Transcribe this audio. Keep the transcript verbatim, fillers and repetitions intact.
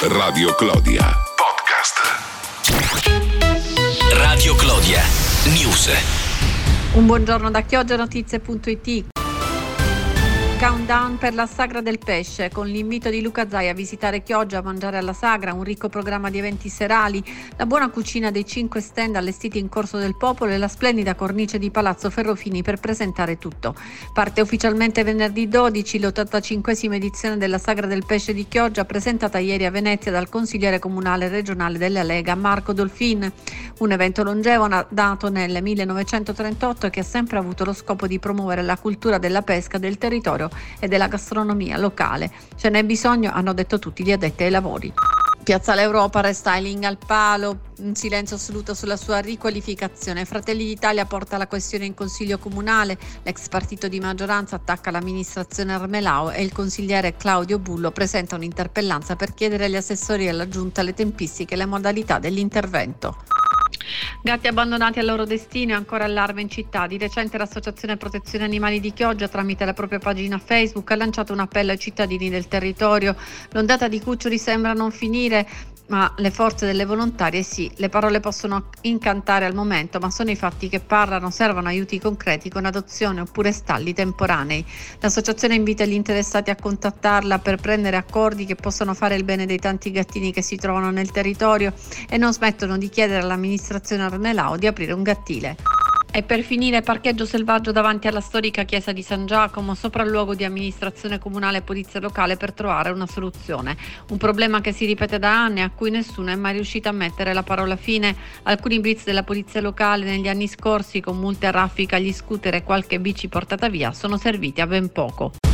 Radio Clodia Podcast. Radio Clodia News. Un buongiorno da chioggia notizie punto it. Countdown per la Sagra del Pesce, con l'invito di Luca Zai a visitare Chioggia, a mangiare alla Sagra, un ricco programma di eventi serali, la buona cucina dei cinque stand allestiti in Corso del Popolo e la splendida cornice di Palazzo Ferrofini per presentare tutto. Parte ufficialmente venerdì dodici l'ottantacinquesima edizione della Sagra del Pesce di Chioggia, presentata ieri a Venezia dal consigliere comunale e regionale della Lega Marco Dolfin. Un evento longevo nato nel millenovecentotrentotto che ha sempre avuto lo scopo di promuovere la cultura della pesca del territorio e della gastronomia locale. Ce n'è bisogno, hanno detto tutti gli addetti ai lavori. Piazzale Europa, restyling al palo, un silenzio assoluto sulla sua riqualificazione. Fratelli d'Italia porta la questione in consiglio comunale, l'ex partito di maggioranza attacca l'amministrazione Armelao e il consigliere Claudio Bullo presenta un'interpellanza per chiedere agli assessori e alla giunta le tempistiche e le modalità dell'intervento. Gatti abbandonati al loro destino e ancora allarme in città. Di recente l'Associazione Protezione Animali di Chioggia, tramite la propria pagina Facebook, ha lanciato un appello ai cittadini del territorio. L'ondata di cuccioli sembra non finire, ma le forze delle volontarie sì. Le parole possono incantare al momento, ma sono i fatti che parlano. Servono aiuti concreti con adozione oppure stalli temporanei. L'associazione invita gli interessati a contattarla per prendere accordi che possano fare il bene dei tanti gattini che si trovano nel territorio e non smettono di chiedere all'amministrazione Armelao di aprire un gattile. E per finire, parcheggio selvaggio davanti alla storica chiesa di San Giacomo, sopralluogo di amministrazione comunale e polizia locale per trovare una soluzione. Un problema che si ripete da anni e a cui nessuno è mai riuscito a mettere la parola fine. Alcuni blitz della polizia locale negli anni scorsi, con multe a raffica agli scooter e qualche bici portata via, sono serviti a ben poco.